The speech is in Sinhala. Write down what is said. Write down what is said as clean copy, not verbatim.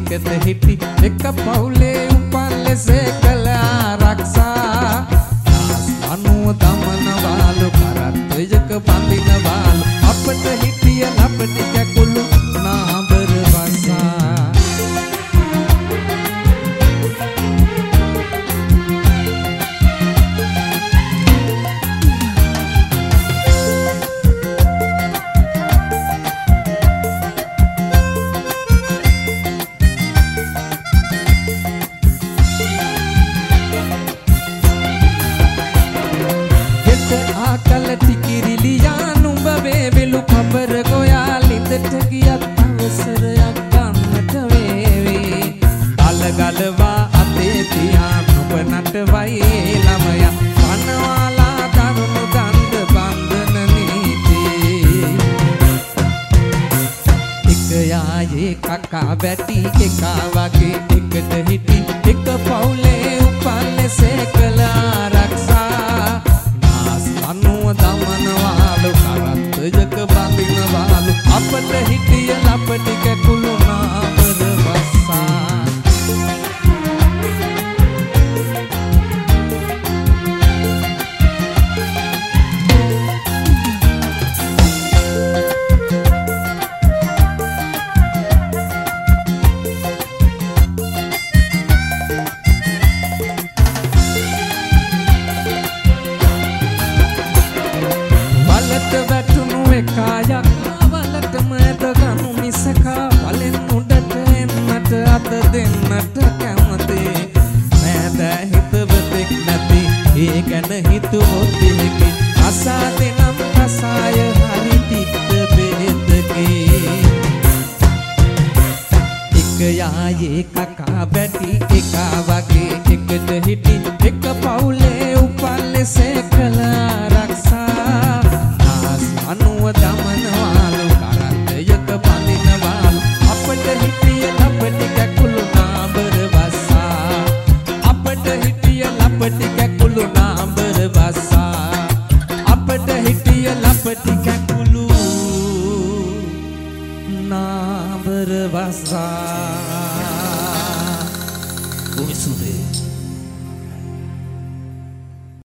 එකට හිටි එක පවුලේ උපන් ලෙස කළා ආරක්ෂා අනුව දමනවාලු කරත්තයක පඳිනවාලු අපට හිටිය ලපටි කැකුළු නාඹර වසා කකා බැටි එකා වගේ එකට හිටි එක පවුලේ උපන් ලෙස කළා ආරක්ෂා නාස් අනුව දමනවාලු කරත්තයක බඳිනවාලු අපට හිටිය ලපටි කැකුළු නාඹර වසා දෙන්නට කැමති මෑද හිතවතෙක් නැති ඒ ගැන හිතුවොත් එහෙකි අසා දෙනම් කසාය හරි තිත්ත බෙහෙතකේ එක යායේ කකා බැටි එකා වගේ එකට හිටි එක පවුලේ උපන් ලෙස කළා ආරක්ෂා නාස් අනුව දමනවාලු කරත්තයක බඳිනවාලු අපට හිටිය ලපටි කැකුළු නාඹර වසා අපට හිටිය ලපටි